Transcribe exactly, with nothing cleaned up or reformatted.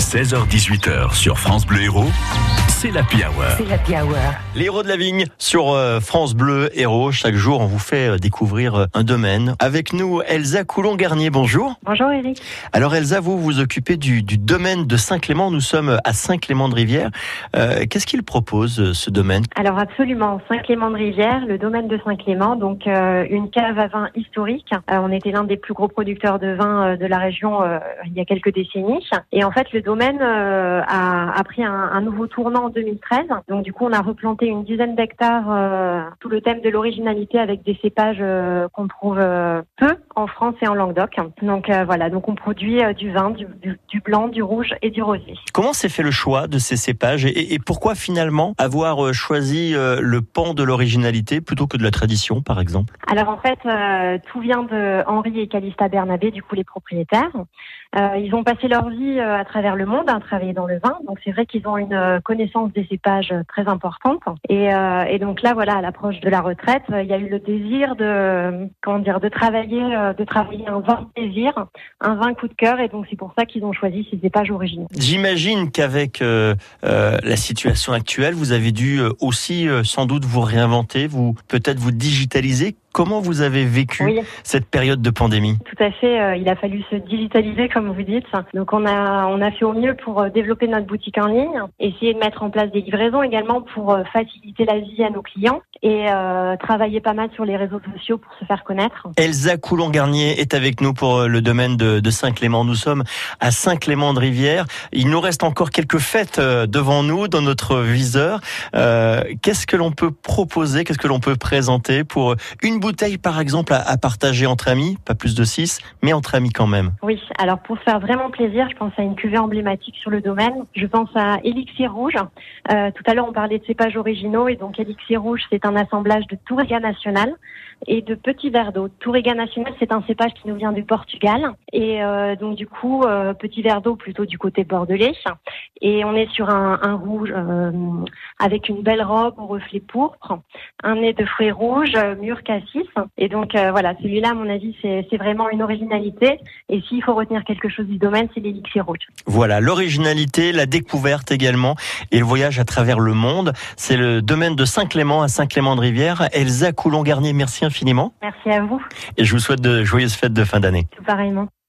seize heures dix-huit heures sur France Bleu Héros, c'est l'Happy Hour. C'est l'Happy Hour. Les héros de la vigne sur euh, France Bleu Héros. Chaque jour, on vous fait euh, découvrir euh, un domaine. Avec nous, Elsa Coulon-Garnier. Bonjour. Bonjour Eric. Alors Elsa, vous vous occupez du, du domaine de Saint-Clément. Nous sommes à Saint-Clément-de-Rivière. Euh, qu'est-ce qu'il propose, euh, ce domaine? Alors absolument, Saint-Clément-de-Rivière, le domaine de Saint-Clément, donc euh, une cave à vin historique. Euh, on était l'un des plus gros producteurs de vin euh, de la région euh, il y a quelques décennies. Et en fait, le domaine euh, a, a pris un, un nouveau tournant en deux mille treize. Donc du coup, on a replanté une dizaine d'hectares euh, sous le thème de l'originalité avec des cépages euh, qu'on trouve euh, peu en France et en Languedoc. Donc euh, voilà, donc on produit euh, du vin, du, du, du blanc, du rouge et du rosé. Comment s'est fait le choix de ces cépages et, et pourquoi finalement avoir choisi euh, le pan de l'originalité plutôt que de la tradition, par exemple? Alors en fait, euh, tout vient de Henri et Calista Bernabé, du coup les propriétaires. Euh, ils ont passé leur vie euh, à travers le monde, à travailler dans le vin. Donc c'est vrai qu'ils ont une euh, connaissance des cépages euh, très importante. Et, euh, et donc là, voilà, à l'approche de la retraite, euh, il y a eu le désir de, comment dire, de travailler, euh, de travailler un vin plaisir, un vin coup de cœur. Et donc c'est pour ça qu'ils ont choisi ces cépages originaux. J'imagine qu'avec euh, euh, la situation actuelle, vous avez dû euh, aussi euh, sans doute vous réinventer, vous peut-être vous digitaliser. Comment vous avez vécu oui. cette période de pandémie? Tout à fait. Euh, il a fallu se digitaliser, comme vous dites. Donc, on a on a fait au mieux pour euh, développer notre boutique en ligne, essayer de mettre en place des livraisons également pour euh, faciliter la vie à nos clients et euh, travailler pas mal sur les réseaux sociaux pour se faire connaître. Elsa Coulon-Garnier est avec nous pour le domaine de, de Saint-Clément. Nous sommes à Saint-Clément-de-Rivière. Il nous reste encore quelques fêtes devant nous dans notre viseur. Euh, qu'est-ce que l'on peut proposer, qu'est-ce que l'on peut présenter pour une bouteille, par exemple, à, à partager entre amis, pas plus de six, mais entre amis quand même? Oui, alors pour se faire vraiment plaisir, je pense à une cuvée emblématique sur le domaine. Je pense à Élixir Rouge. Euh, tout à l'heure, on parlait de cépages originaux et donc Élixir Rouge, c'est un assemblage de Touriga Nacional et de Petit Verdot. Touriga Nacional, c'est un cépage qui nous vient du Portugal et euh, donc du coup, euh, Petit Verdot plutôt du côté bordelais. Et on est sur un, un rouge euh, avec une belle robe au reflet pourpre, un nez de fruits rouges, euh, mûr cassis. Et donc euh, voilà, celui-là, à mon avis, c'est, c'est vraiment une originalité. Et s'il faut retenir quelque chose du domaine, c'est l'élixir rouge. Voilà, l'originalité, la découverte également et le voyage à travers le monde. C'est le domaine de Saint-Clément à Saint-Clément-de-Rivière. Elsa Coulon-Garnier, merci infiniment. Merci à vous. Et je vous souhaite de joyeuses fêtes de fin d'année. Tout pareillement.